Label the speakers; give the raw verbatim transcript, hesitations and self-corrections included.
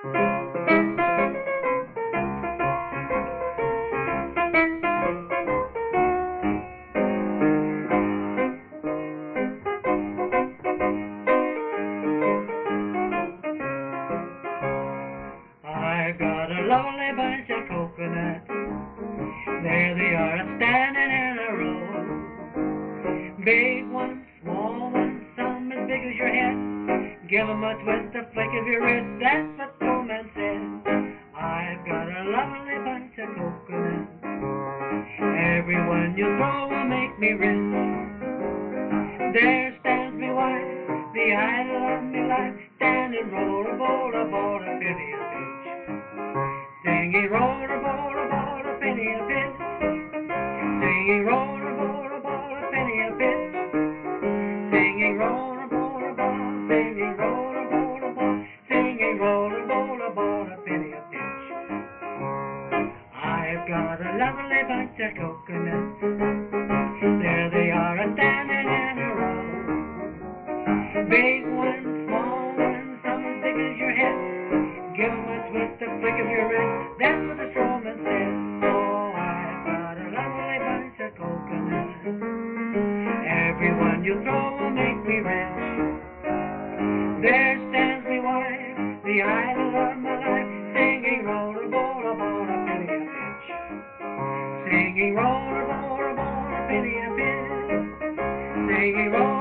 Speaker 1: I've got a lovely bunch of coconuts. There they are standing in a row. Big ones, small ones, some as big as your head. Give 'em a twist, a flick of your wrist, that's what Snowman said. I've got a lovely bunch of coconuts. Every one you throw will make me rich. There stands me wife, the idol of me life, standing roll a bowl a ball a penny a pinch. Singing roll a bowl a ball a penny a pinch. Singing roll a bowl a ball a penny a pinch. Singing roll a bowl a ball, singing roll a bowl a ball, singing roll a bowl a ball a penny a pinch. I've got a lovely bunch of coconuts. There they are a standing in a row. Big ones, small ones, some as big as your head. Give 'em a twist, a flick of your wrist, that's what the showman said. Oh, I've got a lovely bunch of coconuts. Every one you throw will make me rich. There stands me wife, the idol of my life, singing roll a bowl a ball a penny a pinch. Singing roll a bowl a ball a penny a pinch. Singing roll